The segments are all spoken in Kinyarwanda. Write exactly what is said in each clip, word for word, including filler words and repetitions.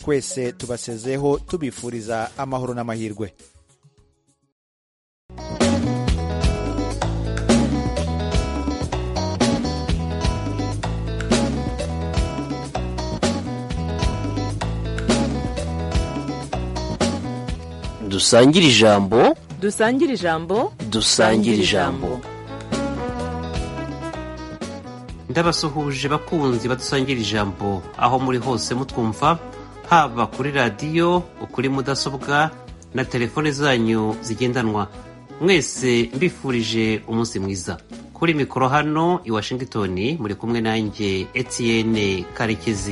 twese tubasezeho tubifuriza amahoro n'amahirwe. Dusangire ijambo dusangire ijambo dusangire ijambo ndabasuhuje bakunzi badusangira ijambo aho muri hose mutwumva, haba kuri radiyo, kuri mudasobwa na telefone zanyu zigendanwa. Mwese mbifurije umunsi mwiza. Kuri mikoro hano i Washington muri kumwe nanjye Etienne Karekezi.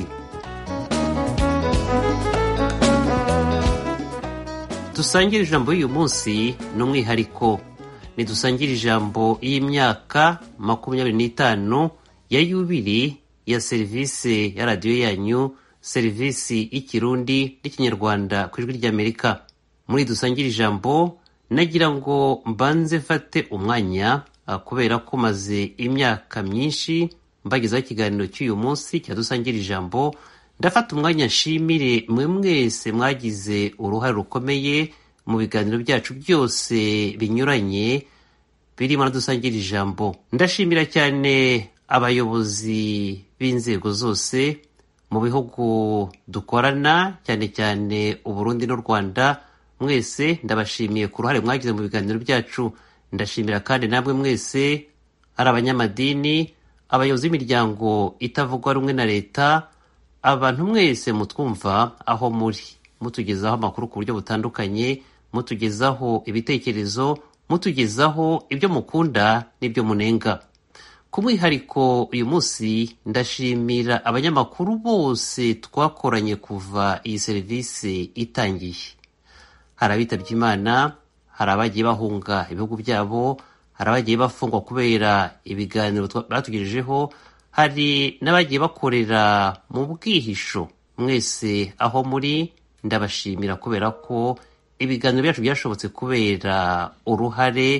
Dusangire ijambo y'uyu munsi ni umwihariko. Ni dusangire ijambo y'imyaka makumyabiri n'itanu ya yubili ya serivisi ya radiyo yanyu, serivisi y'ikirundi n'ikinyarwanda ku ijwi ry'Amerika. Muri dusangire ijambo nagira ngo mbanze mfate umwanya kubera ko maze imyaka myinshi mbagezaho ikiganiro cy'uyu munsi cya dusangire ijambo. Ndafata umwanya nshimire mwe mwese mwagize uruhare rukomeye mu biganiro byacu byose binyuranye birimo na dusangire ijambo. Ndashimira cyane abayobozi b'inzego zose mu bihugu dukorana, cyane cyane u Burundi n'u Rwanda. Mwese ndabashimiye ku ruhare mwagize mu biganiro byacu. Ndashimira kandi namwe mwese ari abanyamadini, abayobozi b'imiryango itavugwa rumwe na leta, abantu mwese mutwumva aho muri, mutugezaho amakuru ku buryo butandukanye, mutugezaho ibitekerezo, mutugezaho ibyo mukunda n'ibyo munenga. Ku mwihariko uyu munsi ndashimira abanyamakuru bose twakoranye kuva iyi serivisi itangiye. Hari abitabye Imana, hari abagiye bahunga ibihugu byabo, hari abagiye bafungwa kubera ibiganiro batugejejeho, hari n'abagiye bakorera mu bwihisho. Mwese aho muri ndabashimira kubera ko ibiganiro byacu byashobotse kubera uruhare,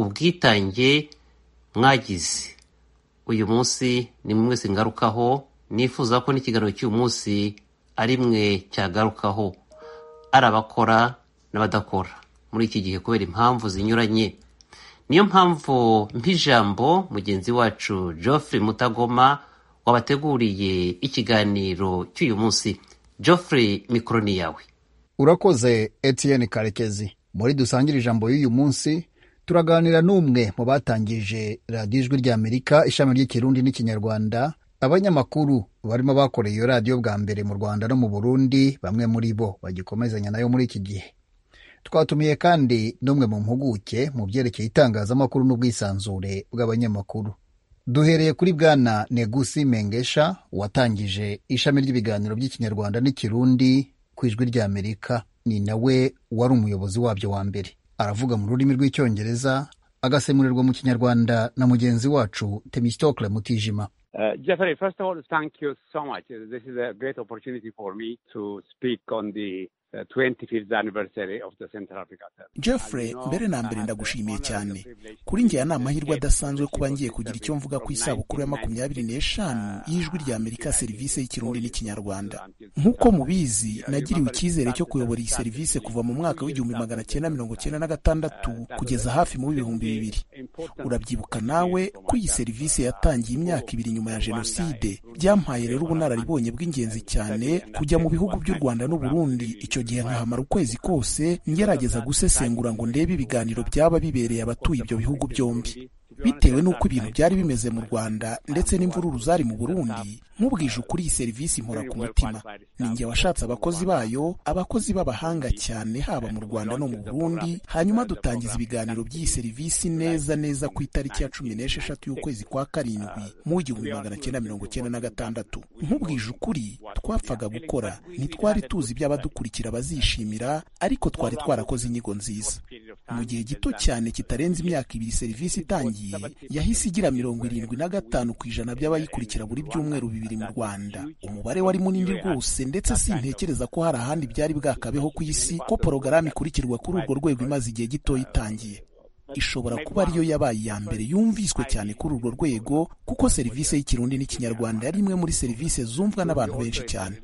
ubwitange mwagize. Uyu munsi ni mwese ngarukaho, nifuza ko n'ikiganiro cy'uyu munsi ari mwe cyagarukaho, ari abakora n'abadakora muri iki gihe kubera impamvu zinyuranye. Niyo mpamvu mpijambo mugenzi wacu Geoffrey Mutagoma wabateguriye ikiganiro cy'uyu munsi. Geoffrey, mikoro ni yawe. Urakoze Etienne Karekezi. Muri dusangire ijambo y'uyu munsi turaganira n'umwe mu batangije radiyo ijwi ry'Amerika ishami ry'ikirundi n'ikinyarwanda, abanyamakuru barimo bakoreye iyo radiyo bwa mbere mu Rwanda no mu Burundi, bamwe muri bo bagikomezanya nayo muri iki gihe. Twatumiye kandi n'umwe mu mpuguke mu byerekeye itangazamakuru n'ubwisanzure bw'abanyamakuru. Duhereye kuri bwana Negusi Mengesha watangije ishami ry'ibiganiro by'ikinyarwanda n'ikirundi ku ijwi ry'Amerika. Ni nawe wari umuyobozi wabyo wa mbere. Aravuga mu rurimi rw'icyongereza agasemurirwa mu kinyarwanda na mugenzi wacu Temistokle Mutijima. Uh, Jeffrey, first of all, thank you so much. This is a great opportunity for me to speak on the uh, twenty-fifth anniversary of the Central Africa. Jeffrey, mbere na mbere ndagushimiye cyane. Kuri njye ni amahirwe adasanzwe kuba ngiye kugira icyo mvuga ku isabukuru ya makumyabiri n'eshanu y'ijwi rya Amerika, serivisi y'ikirundi n'ikinyarwanda. Nk'uko mubizi, nagiriwe icyizere cyo kuyobora iyi serivisi kuva mu mwaka w'igihumbi magana cyenda mirongo cyenda na gatandatu kugeza hafi mu bihumbi bibiri. Urabyibuka nawe ko iyi serivisi yatangiye imyaka ibiri nyuma ya Jenoside. Byampaye rero ubunararibonye bw'ingenzi cyane kujya mu bihugu by'u Rwanda n'u Burundi. Icyo gihe nkahamara ukwezi kose ngerageza gusesengura ngo ndebe ibiganiro byaba bibereye abatuye ibyo bihugu byombi. Bitewe n'uko ibintu byari bimeze mu Rwanda ndetse n'imvururu zari mu Burundi, nk'ubwije ukuri iyi serivisi impora ku mutima. Ninjye washatse abakozi bayo, abakozi b'abahanga cyane haba mu Rwanda no mu Burundi, hanyuma dutangiza ibiganiro by'iyi serivisi neza neza ku itariki ya cumi n'esheshatu y'ukwezi kwa karindwi mu gihumbi magana cyenda mirongo cyenda na gatandatu. Nk'ubwije ukuri twapfaga gukora, ntitwari tuzi iby'abadukurikira bazishimira, ariko twari twarakoze inyigo nziza. Mu gihe gito cyane kitarenze imyaka ibiri serivisi itangiye, yahise igira mirongo irindwi na gatanu ku ijana by'abayikurikira buri byumweru bibiri mu Rwanda. Umubare wari munini rwose, ndetse sintekereza ko hari ahandi byari bwakabeho ku isi ko porogaramu ikurikirwa kuri urwo rwego imaze igihe gito itangiye. Ishobora kuba ariyo yabaye iya mbere yumviswe cyane kuri urwo rwego, kuko serivisi y'ikirundi n'ikinyarwanda yari imwe muri serivisi zumvwa n'abantu benshi cyane.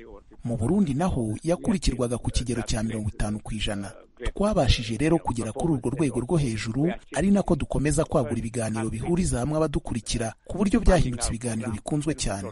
mu Burundi naho yakurikirwaga ku kigero cya mirongo itanu ku ijana. Twabashije rero kugera kuri urwo rwego rwo hejuru, ari nako dukomeza kwagura ibiganiro bihuriza hamwe abadukurikira ku buryo byahindutse ibiganiro bikunzwe cyane.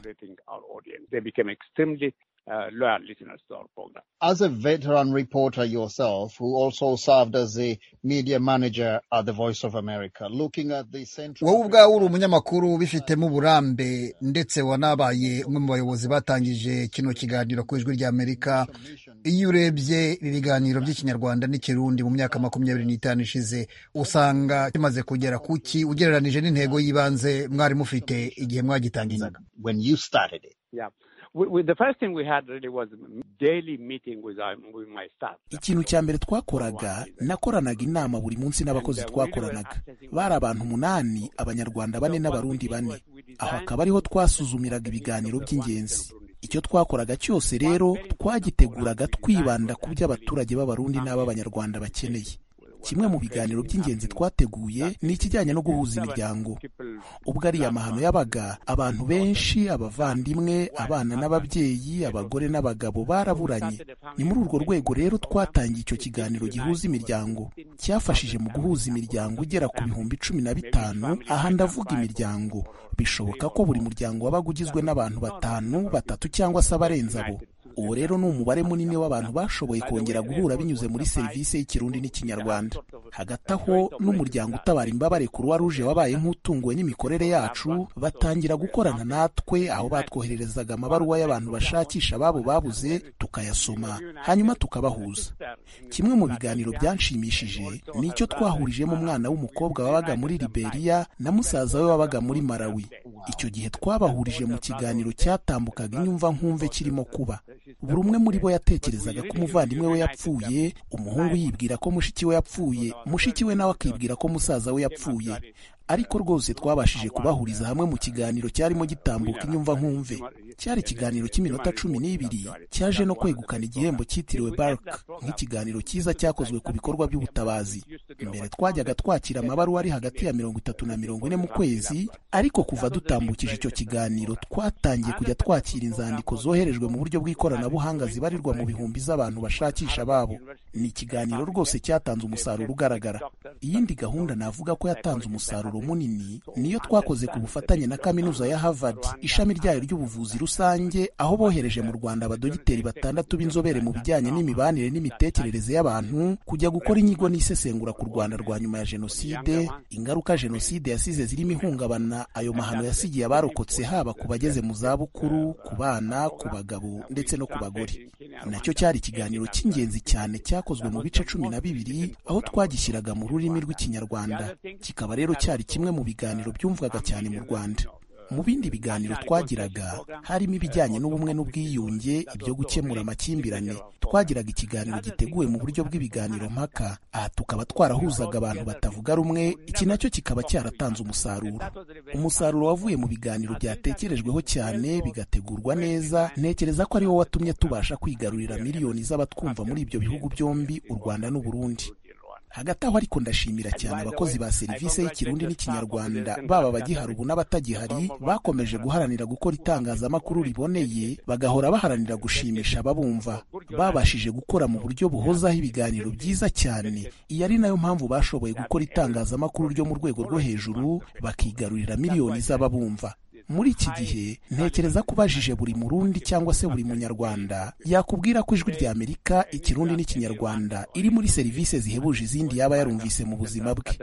As a veteran reporter yourself, who also served as a media manager at the Voice of America, looking at the central... Wowe ubwawe uri umunyamakuru bifitemo uburambe ndetse wanabaye umwe mu bayobozi batangije kino kiganiro ku Ijwi ry'Amerika. Iyo urebye ibi biganiro by'ikinyarwanda n'ikirundi mu myaka makumyabiri n'itanu ishize, usanga kimaze kugera kuki ugereranije n'intego y'ibanze mwari mufite igihe mwagitangizaga? When you started it. Yeah. We, we, the first thing we had really was daily meeting with, uh, with my staff. Ikintu cya mbere twakoraga, nakoranaga inama buri munsi n'abakozi twakoranaga. Bari abantu umunani, Abanyarwanda bane n'Abarundi bane. Aho akaba ariho twasuzumiraga ibiganiro by'ingenzi. Icyo twakoraga cyose rero twagiteguraga twibanda ku byo abaturage b'Abarundi n'ab'Abanyarwanda bakeneye. Kimwe mu biganiro by'ingenzi twateguye ni ikijyanye no guhuza imiryango. Ubwo ari amahano yabaga, abantu benshi, abavandimwe, abana n'ababyeyi, abagore n'abagabo baraburanye. Ni muri urwo rwego rero twatangiye icyo kiganiro gihuza imiryango. Cyafashije mu guhuza imiryango ugera ku bihumbi cumi na bitanu. Aha ndavuga imiryango. Bishoboka ko buri muryango wabaga ugizwe n'abantu batanu, batatu cyangwa se abarenze abo. Uwo rero ni umubare munini w'abantu bashoboye kongera guhura binyuze muri serivisi y'Ikirundi n'Ikinyarwanda. Hagati aho n'umuryango utabara imbabare Croix Rouge wabaye nk'utunguwe n'imikorere yacu, batangira gukorana natwe aho batwohererezaga amabaruwa y'abantu bashakisha ababo babuze, tukayasoma hanyuma tukabahuza. Kimwe mu biganiro byanshimishije ni icyo twahurijemo umwana w'umukobwa wabaga muri Liberia na musaza we wabaga muri Malawi. Icyo gihe twabahurije mu kiganiro cyatambukaga inyumva nkumve kirimo kuba. Buri umwe muri bo yatekerezaga ko umuvandimwe we yapfuye, umuhungu yibwira ko mushiki we yapfuye, mushiki we nawe akibwira ko musaza we yapfuye. Ariko rwose twabashije kubahuriza hamwe mu kiganiro cyarimo gitambuka inyumva nkumve. Cyari ikiganiro cy'iminota cumi n'ibiri, cyaje no kwegukana igihembo cyitiriwe Bark nk'ikiganiro cyiza cyakozwe ku bikorwa by'ubutabazi. Imbere twajyaga twakira amabaruwa ari hagati ya mirongo itatu na mirongo ine mu kwezi, ariko kuva dutambukije icyo kiganiro twatangiye kujya twakira inzandiko zoherejwe mu buryo bw'ikoranabuhanga zibarirwa mu bihumbi z'abantu bashakisha ababo. Ni ikiganiro rwose cyatanze umusaruro ugaragara. Iyindi gahunda navuga ko yatanze umusaruro munini niyo twakoze ku bufatanye na Kaminuza ya Harvard, ishami ryayo ry'ubuvuzi rusange, aho bohereje mu Rwanda abadogiteri batandatu b'inzobere mu bijyanye n'imibanire n'imitekerereze y'abantu kujya gukora inyigo n'isesengura ku Rwanda rwa nyuma ya Jenoside, ingaruka Jenoside yasize zirimo ihungabana ayo mahano yasigiye abarokotse, haba ku bageze mu zabukuru, ku bana, ku bagabo ndetse no ku bagore. Nacyo cyari ikiganiro cy'ingenzi cyane cyakozwe mu bice cumi na bibiri, aho twagishyiraga mu rurimi rw'Ikinyarwanda. Kikaba rero cyari kimwe mu biganiro byumvwaga cyane mu Rwanda. Mu bindi biganiro twagiraga harimo ibijyanye n'ubumwe n'ubwiyunge, ibyo gukemura amakimbirane. Twagiraga ikiganiro giteguwe mu buryo bw'ibiganiro mpaka, aha tukaba twarahuzaga abantu batavuga rumwe. Iki nacyo kikaba cyaratanze umusaruro. Umusaruro wavuye mu biganiro byatekerejweho cyane bigategurwa neza, ntekereza ko ari wo watumye tubasha kwigarurira miliyoni z'abatwumva muri ibyo bihugu byombi, u Rwanda n'u Burundi. Hagati aho ariko ndashimira cyane abakozi ba serivisi y'Ikirundi n'Ikinyarwanda, baba abagihari ubu n'abatagihari, bakomeje guharanira gukora itangazamakuru riboneye, bagahora baharanira gushimisha ababumva. Babashije gukora mu buryo buhozaho ibiganiro byiza cyane. Iyi ari nayo mpamvu bashoboye gukora itangazamakuru ryo mu rwego rwo hejuru, bakigarurira miliyoni z'ababumva. Muri iki gihe ntekereza ko ubajije buri Murundi cyangwa se buri Munyarwanda yakubwira ko Ijwi ry'Amerika, Ikirundi n'Ikinyarwanda iri muri serivisi zihebuje izindi yaba yarumvise mu buzima bwe.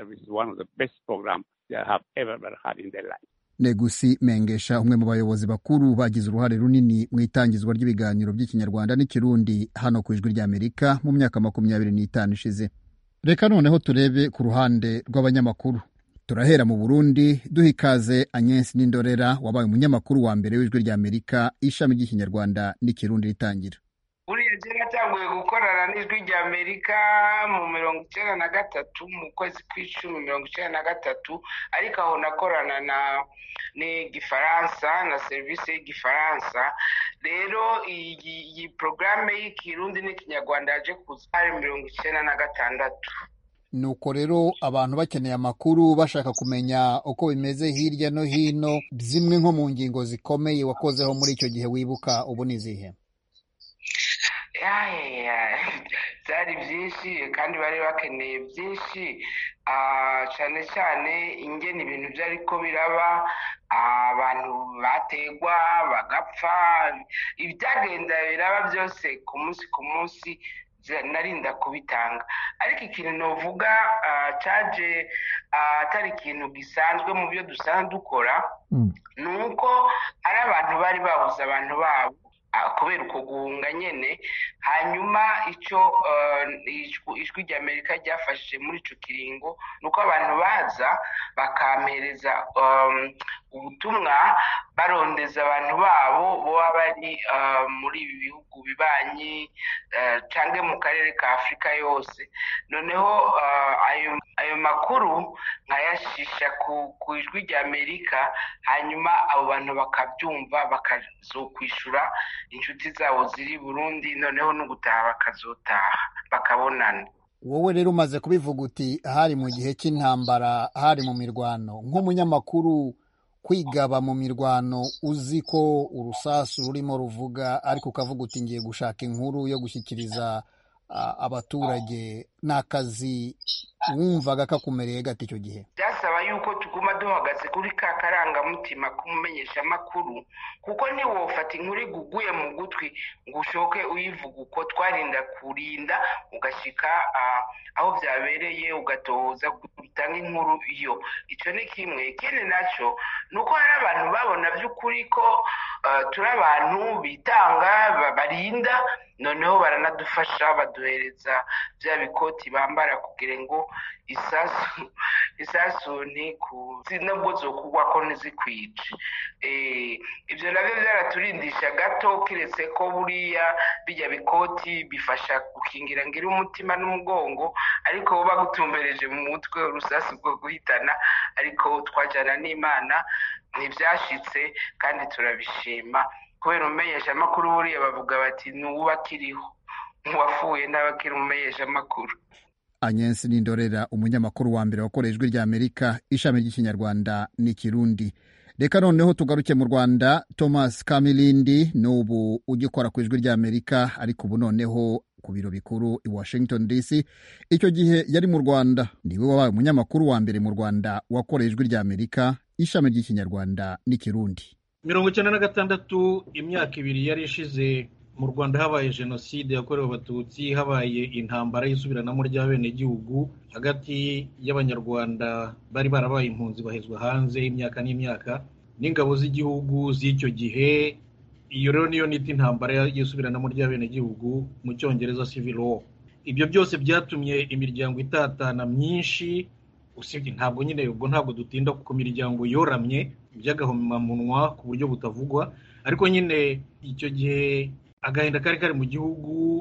Negusi Mengesha, umwe mu bayobozi bakuru bagize uruhare runini mu itangizwa ry'ibiganiro by'Ikinyarwanda n'Ikirundi hano ku Ijwi ry'Amerika mu myaka makumyabiri n'itanu ishize. Reka noneho turebe ku ruhande rw'abanyamakuru. Turahera mu Burundi duha ikaze Agnes Nindorera, wabaye umunyamakuru wa mbere w'Ijwi ry'Amerika ishami ry'Ikinyarwanda n'Ikirundi ritangira. Uriya je natanguye gukorana n'Ijwi ry'Amerika mu mirongo icyenda na gatatu mu kwezi kw'icumi mirongo icyenda na gatatu, ariko aho nakorana na n'igifaransa na serivisi y'igifaransa. Rero iyi programme y'Ikirundi n'Ikinyarwanda yaje kuza mirongo icyenda na gatandatu. Nuko rero abantu bakeneye amakuru, bashaka kumenya uko bimeze hirya no hino, zimwe nko mu ngingo zikomeye wakozeho muri icyo gihe wibuka ubu nizihe? byari byinshi kandi bari bakeneye byinshi, cyane cyane ingene ibintu byari ko biraba, abantu bategwa bagapfa, ibyagenda biraba byose ku munsi ku munsi narinda kubitanga. Ariko ikintu novuga caje atari ikintu gisanzwe mu byo dusanzwe dukora, ni uko hari abantu bari babuze abantu babo kubera uko guhunga nyene. Hanyuma icyo ijwi ry'Amerika ryafashije muri ico kiringo nuko abantu baza bakampereza ubutumwa barondeza abantu babo boba bari muri ibi bihugu bibanyi canke mu karere ka Afurika yose. Noneho ayo ayo makuru nkayashisha ku ijwi ry'Amerika, hanyuma abo bantu bakabyumva bakazokwishura inshuti zabo ziri Burundi, noneho no gutaha bakazotaha bakabonana. Wowe rero umaze kubivuga uti hari mu gihe cy'intambara, hari mu mirwano, nk'umunyamakuru kwigaba mu mirwano uzi ko urusasu rurimo ruvuga, ariko ukavuga uti ngiye gushaka inkuru yo gushyikiriza abaturage, n'akazi wumvaga kakumereye gati icyo gihe? Byasaba yuko tuguma duhagaze kuri ka karangamutima kumumenyesha amakuru, kuko niwofata inkuru iguguye mu gutwi ngo ushoke uyivuga uko, twarinda kurinda ugashika aho byabereye ugatoza gutanga inkuru iyo. Icyo ni kimwe. Ikindi nacyo nuko hari abantu babona by'ukuri ko turi abantu bitanga barinda, noneho baranadufasha baduhereza bya bikoti bambara kugira ngo isasu isasu ni ku nabwo zo kugwa ko ntizikwice. Eh ibyo nabyo byaraturindisha gato, kiretse ko buriya bijya bikoti bifasha gukingira ngira umutima n'umugongo, ariko bagutumbereje mu mutwe urusasu rwo guhitana. Ariko twajana n'Imana ntibyashitse kandi turabishima, kubera umenyesha amakuru buriya bavuga bati nuwubakiriho uwafuye n'abakiri umenyesha amakuru. Agnes Nindorera, umunyamakuru wa mbere wakoreye ijwi ry'Amerika ishami ry'Ikinyarwanda n'Ikirundi. Reka noneho tugaruke mu Rwanda. Thomas Kamilindi n'ubu ugikora ku ijwi ry'Amerika, ariko ubu noneho ku biro bikuru i Washington D C. Icyo gihe yari mu Rwanda. Niwe wabaye umunyamakuru wa mbere mu Rwanda wakoreye ijwi ry'Amerika ishami ry'Ikinyarwanda n'Ikirundi. mirongo icyenda na gatandatu, imyaka ibiri yari ishize, mu Rwanda habaye jenoside yakorewe Abatutsi, habaye intambara y'isubiranamo ry'abenegihugu hagati y'Abanyarwanda bari barabaye impunzi bahezwa hanze imyaka n'imyaka n'ingabo z'igihugu z'icyo gihe. Iyo rero niyo nita intambara y'isubiranamo ry'abenegihugu, mu Cyongereza civil war. Ibyo byose byatumye imiryango itatana myinshi, usibye ntabwo nyine ubwo ntabwo dutinda ku miryango yoramye by'agahomamunwa ku buryo butavugwa, ariko nyine icyo gihe agahinda kari kari mu gihugu,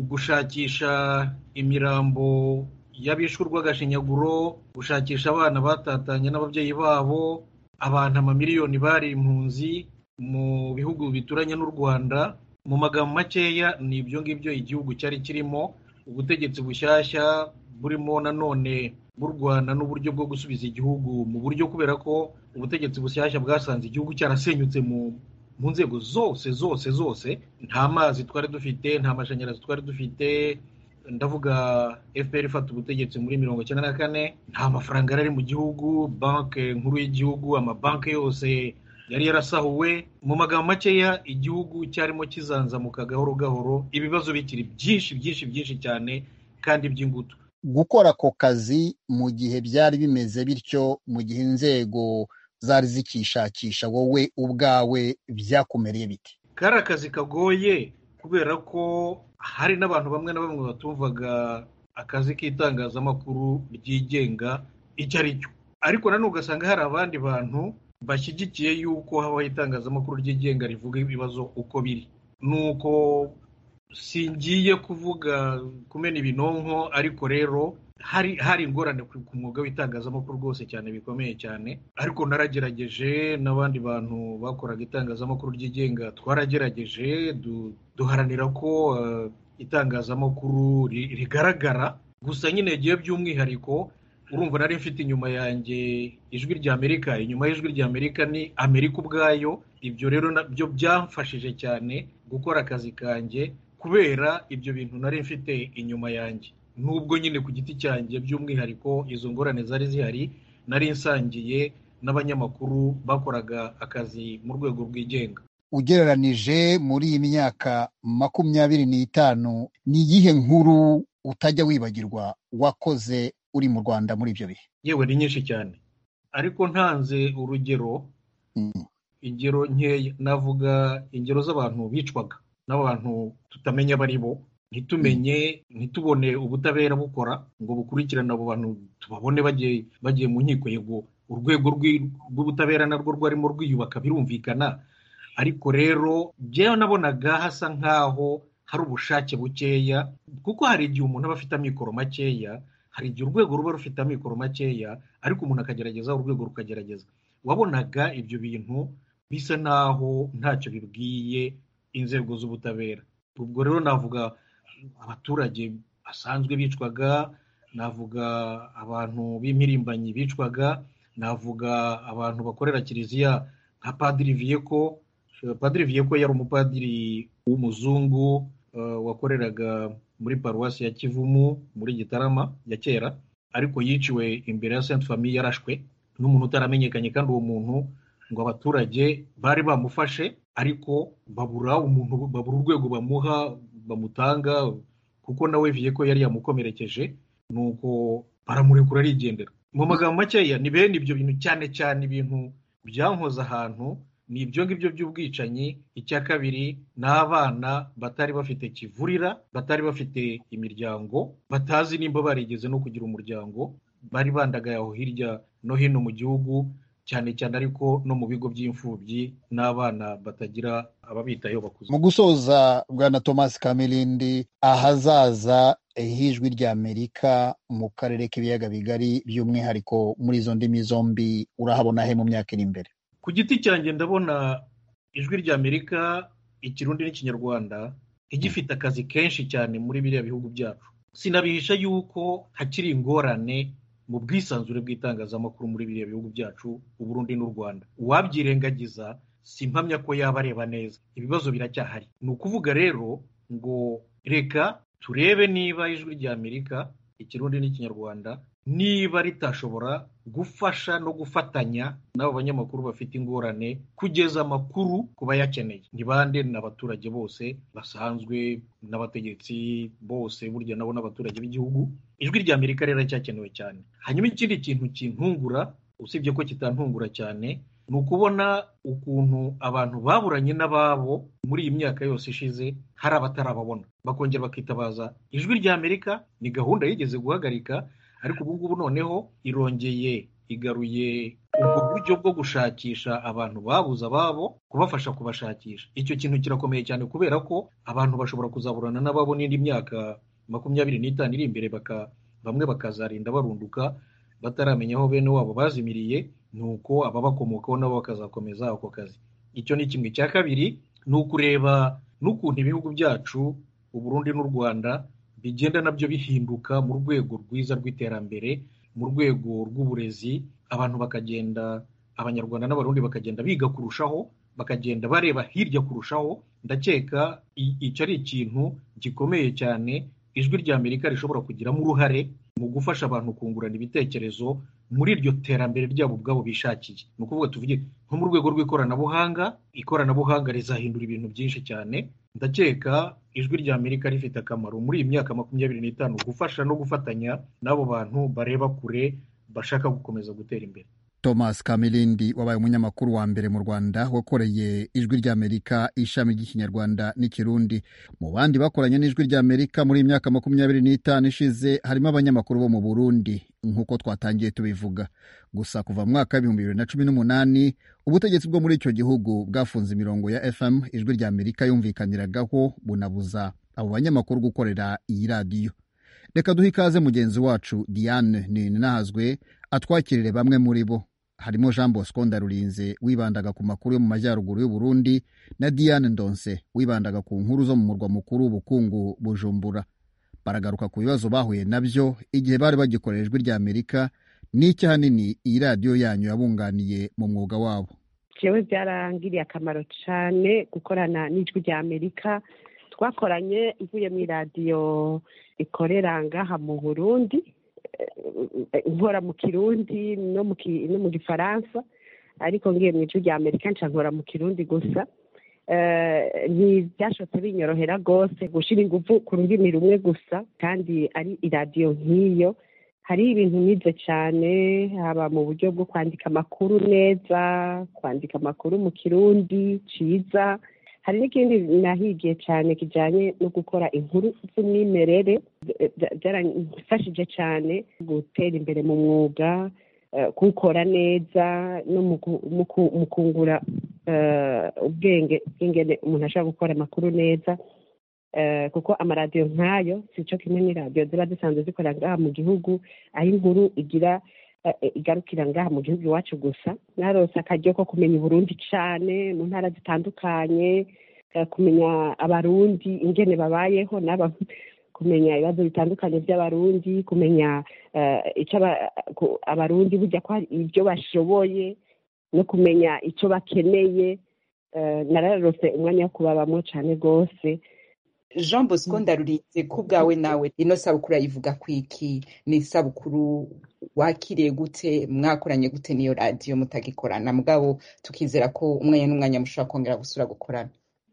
gushakisha imirambo y'abishwe urw'agashinyaguro, gushakisha abana batatanye n'ababyeyi babo, abantu amamiliyoni bari impunzi mu bihugu bituranye n'u Rwanda. Mu magambo makeya ni ibyo ngibyo igihugu cyari kirimo, ubutegetsi bushyashya burimo nanone burwana n'uburyo bwo gusubiza igihugu mu buryo, kubera ko ubutegetsi bushyashya bwasanze igihugu cyarasenyutse mu mu nzego zose zose zose. Nta mazi twari dufite, nta mashanyarazi twari dufite, ndavuga F P R ifata ubutegetsi muri mirongo icyenda na kane, nta mafaranga yari mu gihugu, banke nkuru y'igihugu, amabanke yose yari yarasahuwe. Mu magambo makeya igihugu cyarimo kizanzamuka gahoro gahoro, ibibazo bikiri byinshi byinshi byinshi cyane kandi by'ingutu. Gukora ako kazi mu gihe byari bimeze bityo, mu gihe inzego zari zikishakisha, wowe ubwawe byakumereye biti? Kari akazi kagoye, kubera ko hari n'abantu bamwe na bamwe batumvaga akazi k'itangazamakuru ryigenga icyo ari cyo, ariko nanone ugasanga hari abandi bantu bashyigikiye yuko habaho itangazamakuru ryigenga rivuga ibibazo uko biri. Nuko singiye kuvuga kumena ibinonko, ariko rero hari hari ingorane ku mwuga w'itangazamakuru rwose cyane, bikomeye cyane. Ariko naragerageje, n'abandi bantu bakoraga itangazamakuru ryigenga twaragerageje, duharanira ko uh, itangazamakuru rigaragara. Gusa nyine giye by'umwihariko, urumva nari mfite inyuma yanjye ijwi ry'Amerika, inyuma y'ijwi ry'Amerika ni Amerika ubwayo. Ibyo rero nabyo byamfashije cyane gukora akazi kanjye kubera ibyo bintu nari mfite inyuma yanjye. Nubwo nyine ku giti cyanjye by'umwihariko izo ngorane zari zihari, nari nsangiye n'abanyamakuru bakoraga akazi mu rwego rw'igenga. Ugereranije muri iyi myaka makumyabiri n'itanu, ni iyihe nkuru utajya wibagirwa wakoze uri mu Rwanda muri ibyo bihe? Yewe ni nyinshi cyane, ariko ntanze urugero mm. ingero nkeya, navuga ingero z'abantu bicwaga n'abantu tutamenya bari bo, ntitumenye mm. ntitubone ubutabera bukora ngo bukurikirane abo bantu, tubabone bagiye bagiye mu nkiko. Yego urwego rw'ubutabera narwo rwarimo rwiyubaka birumvikana, ariko rero byewe nabonaga hasa nkaho hari ubushake bukeya, kuko hari igihe umuntu aba afite amikoro makeya, hari igihe urwego ruba rufite amikoro makeya, ariko umuntu akagerageza, urwego rukagerageza. Wabonaga ibyo bintu bisa naho ntacyo bibwiye inzego z'ubutabera. Ubwo rero navuga abaturage basanzwe bicwaga, navuga abantu b'impirimbanyi bicwaga, navuga abantu bakorera kiliziya nka Padiri Viyeko. Padiri Viyeko yari umupadiri w'umuzungu uh, wakoreraga muri paruwasi ya Kivumu muri Gitarama ya kera, ariko yiciwe imbere ya Sainte Famille, yarashwe n'umuntu utaramenyekanye, kandi uwo muntu ngo abaturage bari bamufashe, ariko babura umuntu, babura urwego bamuha bamutanga, kuko nawe Viyeko yari yamukomerekeje, nuko baramurekura arigendera. Mu magambo makeya ni bene ibyo bintu, cyane cyane ibintu byankoza ahantu ni ibyo ngibyo by'ubwicanyi. Icya kabiri ni abana batari bafite kivurira, batari bafite imiryango, batazi nimba barigeze no kugira umuryango, bari bandagaye aho hirya no hino mu gihugu, cyane cyane ariko no mu bigo by'imfubyi, n'abana batagira ababitayeho bakuze. Mu gusoza, Bwana Thomas Kamirindi, ahazaza h'Ijwi ry'Amerika mu karere k'ibiyaga bigari by'umwihariko muri izo ndimi zombi urahabona he mu myaka iri imbere? Ku giti cyanjye ndabona Ijwi ry'Amerika, Ikirundi n'Ikinyarwanda, igifite akazi kenshi cyane muri biriya bihugu byacu. Sinabihisha yuko hakiri ingorane mu bwisanzure bw'itangazamakuru muri biriya bihugu byacu, u Burundi n'u Rwanda. Uwabyirengagiza simpamya ko yaba areba neza. Ibibazo biracyahari. Ni ukuvuga rero ngo reka turebe niba Ijwi ry'Amerika, Ikirundi n'Ikinyarwanda, niba ritashobora gufasha no gufatanya n'abo banyamakuru bafite ingorane kugeza amakuru ku bayakeneye. Ni bande? N'abaturage bose basanzwe, n'abategetsi bose, burya nabo n'abaturage b'igihugu. Ijwi ry'Amerika rero cyakenewe cyane. Hanyuma ikindi kintu kintungura, usibye ko kitantungura cyane, ni ukubona ukuntu abantu baburanye n'ababo muri iyi myaka yose ishize hari abatarababona, bakongera bakitabaza Ijwi ry'Amerika. Ni gahunda yigeze guhagarika, ariko ubu ngubu noneho irongeye igaruye ubwo buryo bwo gushakisha abantu babuze ababo, kubafasha kubashakisha. Icyo kintu kirakomeye cyane, kubera ko abantu bashobora kuzaburana n'ababo n'indi myaka makumyabiri n'itanu iri imbere, baka bamwe bakazarinda barunduka bataramenya aho bene wabo bazimiriye, nuko ababakomokaho nabo bakazakomeza ako kazi. Icyo ni kimwe. Cya kabiri ni ukureba n'ukuntu ibihugu byacu, u Burundi n'u Rwanda, bigenda nabyo bihinduka mu rwego rwiza rw'iterambere, mu rwego rw'uburezi. Abantu bakagenda, Abanyarwanda n'Abarundi bakagenda biga kurushaho, bakagenda bareba hirya kurushaho. Ndakeka icyo ari ikintu gikomeye cyane Ijwi ry'Amerika rishobora kugiramo uruhare mu gufasha abantu kungurana ibitekerezo muri iryo terambere ryabo ubwabo bishakiye. Ni ukuvuga tuvuge nko mu rwego rw'ikoranabuhanga. Ikoranabuhanga rizahindura ibintu byinshi cyane. Ndakeka Ijwi ry'Amerika rifite akamaro muri iyi myaka makumyabiri n'itanu gufasha no gufatanya n'abo bantu bareba kure, bashaka gukomeza gutera imbere. Thomas Kamirindi wabaye umunyamakuru wa mbere mu Rwanda wakoreye Ijwi ry'Amerika ishami ry'Ikinyarwanda n'Ikirundi. Mu bandi bakoranye n'Ijwi ry'Amerika muri imyaka makumyabiri n'itanu ishize harimo abanyamakuru bo mu Burundi, nk'uko twatangiye tubivuga. Gusa kuva mu mwaka w'ibihumbi bibiri na cumi n'umunani ubutegetsi bwo muri icyo gihugu bwafunze imirongo ya F M Ijwi ry'Amerika yumvikaniragaho, bunabuza abo banyamakuru gukorera iyi radiyo. Reka duhe ikaze mugenzi wacu Diane Ninahazwe atwakirire bamwe muri bo. Harimo Jean Bosco Ndarurinze wibandaga ku makuru yo mu majyaruguru y'u Burundi, na Diane Ndonse wibandaga ku nkuru zo mu murwa mukuru w'ubukungu Bujumbura. Baragaruka ku bibazo bahuye nabyo igihe bari bagikorera Ijwi ry'Amerika, n'icyo hanini iyi radiyo yanyu yabunganiye mu mwuga wabo. Jewe byarangiriye akamaro cyane gukorana n'Ijwi ry'Amerika. twakoranye mvuye mu radiyo ikorera ngaha mu Burundi, nkora mu Kirundi no mu no mu Gifaransa, ariko ngiye mu ijwi rya Amerika nca nkora mu Kirundi gusa. Ntibyashobotse binyorohera rwose gushira ingufu ku rurimi rumwe gusa, kandi ari iradiyo nk'iyo hari ibintu nize cyane, haba mu buryo bwo kwandika amakuru neza, kwandika amakuru mu Kirundi ciza. Hari n'ikindi nahigiye cyane kijyanye no gukora inkuru z'umwimerere, byaramfashije cyane gutera imbere mu mwuga, kuwukora neza no mu kungura ubwenge bw'ingene umuntu ashobora gukora amakuru neza, kuko amaradiyo nk'ayo si cyo kimwe n'iradiyo ziba zisanzwe zikora ngaha mu gihugu, aho inkuru igira igarukira ngaha mu gihugu iwacu gusa. Narose akaryo ko kumenya Burundi cyane mu ntara zitandukanye, kumenya abarundi ingene babayeho, naba kumenya ibibazo bitandukanye by'abarundi, kumenya icyo abarundi burya ko ibyo bashoboye no kumenya icyo bakeneye. Nararose umwanya wo kubabamo cyane rwose. Jean Bosco Ndarurinze, ku bwawe nawe ino sabukuru ayivuga kwiki? Ni isabukuru wakiriye gute? Mwakoranye gute niyo radiyo mutagikorana mugabo tukizera ko umwanya n'umwanya mushobora kongera gusura gukorana?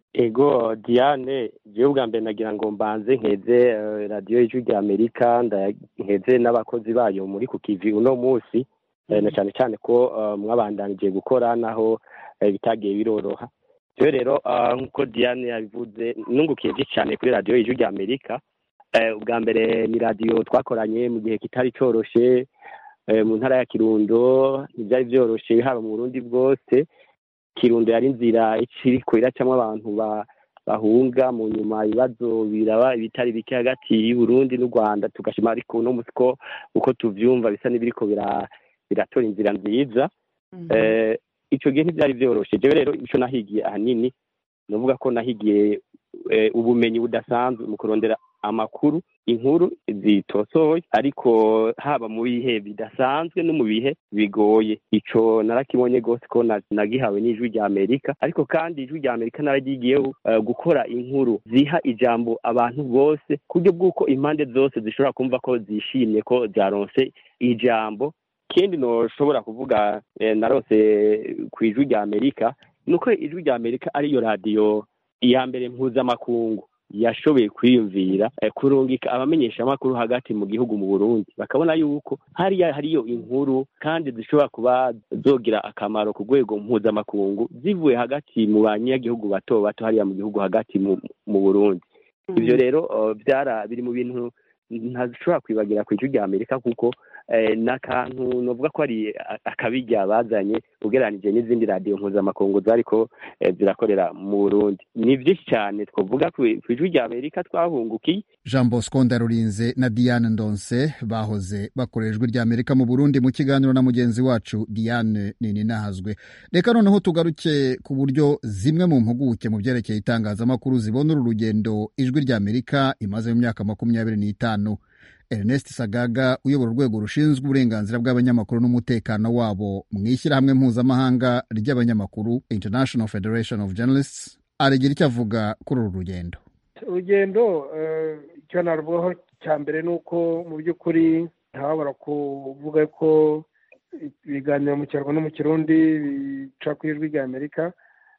Ego Diane, jewe ubwa mbere nagira ngo mbanze nkeze uh, radiyo y'ijwi rya Amerika, nkeze n'abakozi bayo muri ku kivi uno munsi, mm-hmm. na cyane cyane ko uh, mwabandanije gukora naho uh, bitagiye biroroha. Rero rero nk'uko Diane yabivuze, nungukiye byinshi cyane kuri radiyo y'ijwi rya Amerika. Ubwa mbere ni radiyo twakoranye mu gihe kitari cyoroshe mu ntara ya Kirundo, ntibyari byoroshe haba mu Burundi bwose. Kirundo yari inzira ikiriko iracamwo abantu bahunga, mu nyuma ibibazo biraba ibitari bike hagati y'u Burundi n'u Rwanda, tugashima ariko uno munsi ko uko tuvyumva bisa n'ibiriko biratora inzira nziza. Mm-hmm. Ico gihe ntibyari byoroshe. Jewe rero ico nahigiye ahanini novuga ko nahigiye e, ubumenyi budasanzwe mu kurondera amakuru, inkuru zitosoye, ariko haba mu bihe bidasanzwe no mu bihe bigoye. Ico narakibonye gose ko nagihawe n'ijwi rya Amerika, ariko kandi ijwi rya Amerika naragigiyeho uh, gukora inkuru ziha ijambo abantu bose, kuryo bw'uko impande zose zishobora kumva ko zishimye ko zaronse ijambo. Kindi no shobora kuvuga eh, narose ku ijwi rya Amerika nuko ijwi rya Amerika ari yo radio iya mbere mpuzamakungu yashoboye kwiyumvira eh, kurungika abamenyesha amakuru hagati mu gihugu mu Burundi, bakabona yuko hari hariyo inkuru kandi zishobora kuba zogira akamaro ku rwego mpuzamakungu zivuye hagati mu banyagihugu bato bato hariya mu gihugu hagati mu, mu Burundi. Mm-hmm. Ivyo rero uh, byara biri mu bintu ntashobora kwibagira ku ijwi rya Amerika, kuko eh, n'akantu novuga ko ari akabijya bazanye ugereranije n'izindi radiyo mpuzamakungu zariko eh, zirakorera mu Burundi. Ni byinshi cyane twavuga ku ijwi rya Amerika twahungukiye. Jean Bosco Ndarurinze na Diane Ndonse bahoze bakorera ijwi rya Amerika mu Burundi mu kiganiro na mugenzi wacu Diane Nininahazwe. Reka noneho tugaruke ku buryo zimwe mu mpuguke mu byerekeye itangazamakuru zibona uru rugendo ijwi rya Amerika imaze mu myaka makumyabiri n'itanu. Ernest Sagaga uyobora urwego rushinzwe uburenganzira bw'abanyamakuru n'umutekano wabo mu ishyirahamwe mpuzamahanga ry'abanyamakuru International Federation of Journalists aragira icyo avuga kuri uru rugendo. Urugendo icyo naruvugaho cya mbere ni uko mu by'ukuri ntababara kuvuga ko ibiganiro mu Kinyarwanda no mu Kirundi bica ku ijwi rya Amerika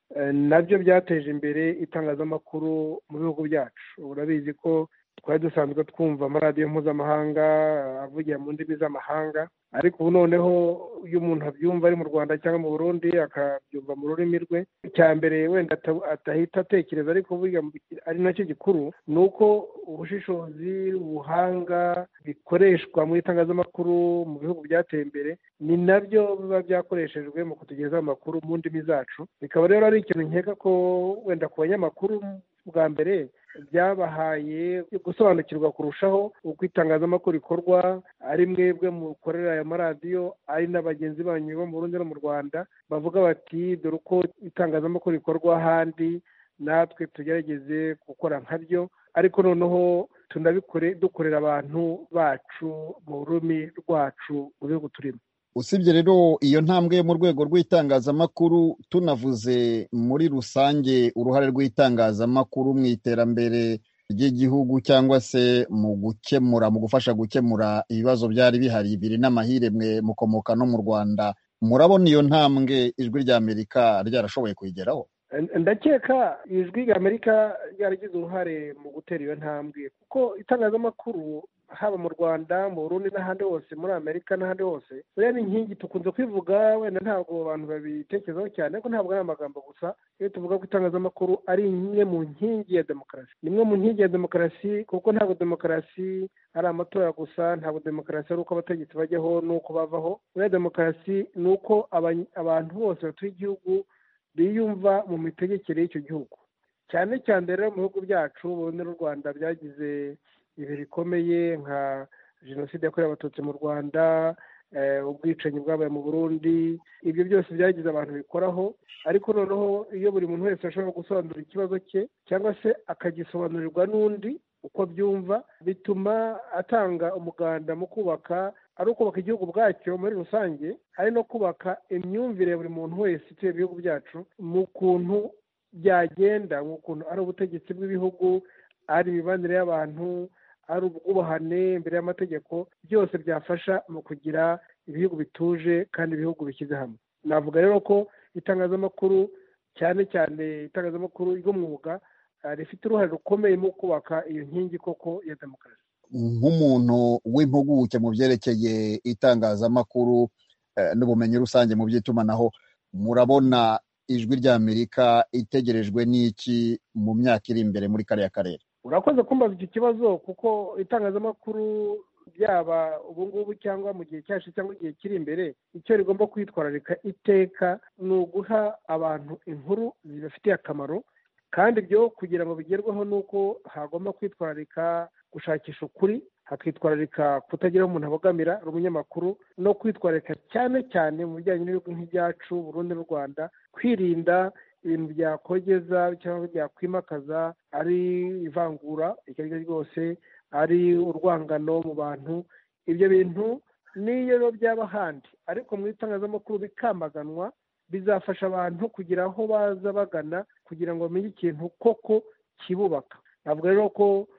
nabyo byateje imbere itangazamakuru mu bihugu byacu. Urabizi ko twari dusanzwe twumva amaradiyo mpuzamahanga avugira mu ndimi z'amahanga, ariko ubu noneho iyo umuntu abyumva ari mu Rwanda cyangwa mu Burundi akabyumva mu rurimi rwe, icya mbere wenda atahita atekereza, ariko burya ari nacyo gikuru, ni uko ubushishozi, ubuhanga bikoreshwa mu itangazamakuru mu bihugu byateye imbere ni nabyo biba byakoreshejwe mu kutugezaho amakuru mu ndimi zacu. Bikaba rero ari ikintu nkeka ko wenda ku banyamakuru bwa mbere byabahaye gusobanukirwa kurushaho uko itangazamakuru rikorwa, ari mwebwe mukorera aya maradiyo, ari n'abagenzi banyu bo mu Burundi no mu Rwanda bavuga bati dore uko itangazamakuru rikorwa ahandi, natwe tugerageze gukora nkabyo, ariko noneho tunabikore dukorera abantu bacu mu rurimi rwacu mu bihugu turimo. usibye rero iyo ntambwe mu rwego rw'itangazamakuru, tunavuze muri rusange uruhare rw'itangazamakuru mu iterambere ry'igihugu cyangwa se mu gukemura mu gufasha gukemura ibibazo byari bihari biri n'amahire mwe mukomoka no mu Rwanda, murabona iyo ntambwe ijwi ry'Amerika ryarashoboye kuyigeraho? ndakeka ijwi ry'Amerika ryaragize uruhare mu gutera iyo ntambwe, kuko itangazamakuru haba mu Rwanda, mu Burundi n'ahandi hose, muri Amerika n'ahandi hose, buriya ni inkingi tukunze kwivuga, wenda ntabwo abantu babitekerezaho cyane, ariko ntabwo ari amagambo gusa. Iyo tuvuga ko itangazamakuru ari imwe mu nkingi ya demokarasi, ni imwe mu nkingi ya demokarasi, kuko ntabwo demokarasi ari amatora gusa, ntabwo demokarasi ari uko abategetsi bajyaho n'uko bavaho. Buriya demokarasi ni uko abantu bose batuye igihugu biyumva mu mitegekere y'icyo gihugu, cyane cyane rero mu bihugu byacu. Ubundi n'u Rwanda byagize ibihe bikomeye nka jenoside yakorewe abatutsi mu Rwanda, ubwicanyi bwabaye mu Burundi, ibyo byose byagize abantu bikoraho. Ariko noneho iyo buri muntu wese ashobora gusobanura ikibazo cye cyangwa se akagisobanurirwa n'undi uko byumva, bituma atanga umuganda mu kubaka, ari ukubaka igihugu bwacyo muri rusange, ari no kubaka imyumvire ya buri muntu wese utuye ibihugu byacu mu kuntu byagenda, mu kuntu ari ubutegetsi bw'ibihugu, ari imibanire y'abantu, ari ubwubahane imbere y'amategeko, byose byafasha mu kugira ibihugu bituje kandi ibihugu bishyize hamwe. Navuga rero ko itangazamakuru, cyane cyane itangazamakuru ry'umwuga, rifite uruhare rukomeye mu kubaka iyo nkingi koko ya demokarasi. Nk'umuntu w'impuguke mu byerekeye itangazamakuru n'ubumenyi rusange mu by'itumanaho, murabona ijwi ry'Amerika itegerejwe n'iki mu myaka iri imbere muri kariya karere? Urakoze kumbaza icyo kibazo, kuko itangazamakuru byaba ubu ngubu cyangwa mu gihe cyashize cyangwa igihe kiri imbere, icyo rigomba kwitwararika iteka ni uguha abantu inkuru zibafitiye akamaro, kandi ibyo kugira ngo bigerweho ni uko hagomba kwitwararika gushakisha ukuri, hakitwararika kutagira aho umuntu abogamira ari umunyamakuru, no kwitwararika cyane cyane mu bijyanye n'ibihugu nk'ibyacu Burundi n'u Rwanda, kwirinda ibintu byakogeza cyangwa byakwimakaza ari ivangura icyo ari cyo ryose, ari urwangano mu bantu. Ibyo bintu n'iyo byaba ahandi, ariko mu itangazamakuru bikamaganwa, bizafasha abantu kugira aho baza bagana kugira ngo bamenye ikintu koko kibubaka. Navuga rero ko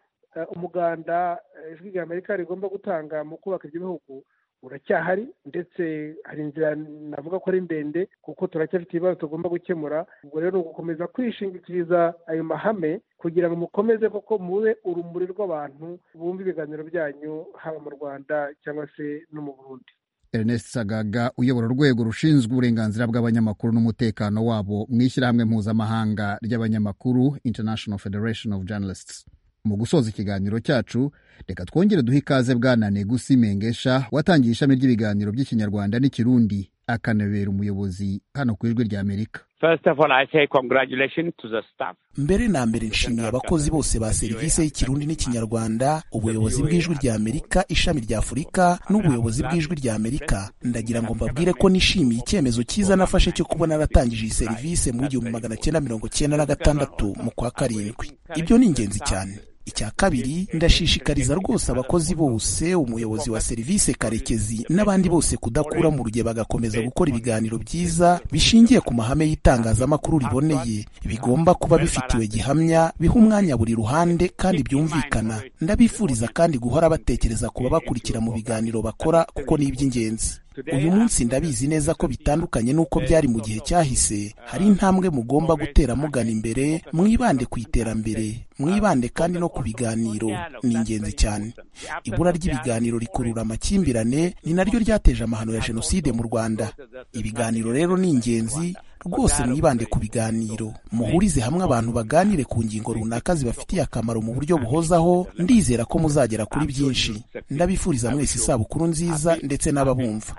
umuganda ijwi ry'Amerika rigomba gutanga mu kubaka ibyo bihugu uracyahari, ndetse hari inzira navuga ko ari ndende, kuko turacyafite ibibazo tugomba gukemura. Ubwo rero gukomeza kwishingikiriza ayo mahame kugira ngo mukomeze koko mube urumuri rw'abantu bumva ibiganiro byanyu, haba mu Rwanda cyangwa se no mu Burundi. Ernest Sagaga uyobora urwego rushinzwe uburenganzira bw'abanyamakuru n'umutekano wabo mu ishyirahamwe mpuzamahanga ry'abanyamakuru International Federation of Journalists. Mu gusoza ikiganiro cyacu, reka twongere duhe ikaze Bwana Negusi Mengesha watangiye ishami ry'ibiganiro by'Ikinyarwanda n'Ikirundi, akanabera umuyobozi hano ku ijwi ry'Amerika. First of all, I say congratulations to the staff. Mbere na mbere nshimiye abakozi bose ba serivisi y'Ikirundi n'Ikinyarwanda, ubuyobozi bw'ijwi ry'Amerika ishami rya Afurika n'ubuyobozi bw'ijwi ry'Amerika. Ndagira ngo mbabwire ko nishimiye icyemezo cyiza nafashe cyo kubona naratangije iyi serivisi mu gihumbi magana cyenda mirongo cyenda na gatandatu mu kwa karindwi. Ibyo ni ingenzi cyane. Icya kabiri, ndashishikariza rwose abakozi bose, umuyobozi wa serivisi Karekezi n'abandi bose kudakura mu ruge bagakomeza gukora ibiganiro byiza bishingiye ku mahame y'itangazamakuru riboneye, bigomba kuba bifitiwe gihamya, biha umwanya buri ruhande kandi byumvikana. Ndabifuriza kandi guhora batekereza kuba bakurikira mu biganiro bakora, kuko ni iby'ingenzi. Uyu munsi ndabizi neza ko bitandukanye n'uko byari mu gihe cyahise. Hari intambwe mugomba gutera mugana imbere, mwibande ku iterambere, mwibande kandi no ku biganiro, ni ingenzi cyane. Ibura ry'ibiganiro rikurura amakimbirane, ni naryo ryateje amahano ya jenoside mu Rwanda. Ibiganiro rero ni ingenzi rwose, mwibande ku biganiro, muhurize hamwe abantu baganire ku ngingo runaka zibafitiye akamaro mu buryo buhozaho. Ndizera ko muzagera kuri byinshi. Ndabifuriza mwese isabukuru nziza ndetse n'ababumva.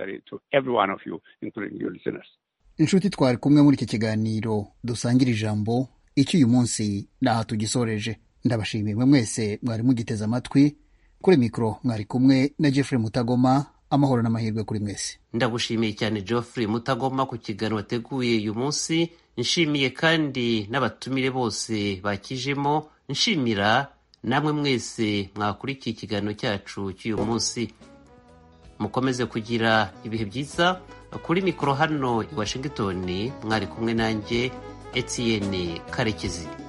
Inshuti, twari kumwe muri iki kiganiro dusangira ijambo, icyo uyu munsi naha tugisoreje. Ndabashimiye mwe mwese mwari mugiteze amatwi. Kuri mikro mwari kumwe na Jeffrey Mutagoma. Amahoro n'amahirwe kuri mwese. Ndagushimiye cyane Geoffrey Mutagoma ku kiganiro wateguye uyu munsi. Nshimiye kandi n'abatumire bose bakijemo. Nshimira namwe mwese mwakurikiye ikiganiro cyacu cy'uyu munsi. mukomeze kugira ibihe byiza. Kuri mikoro hano i Washington mwari kumwe nanjye Etienne Karekezi.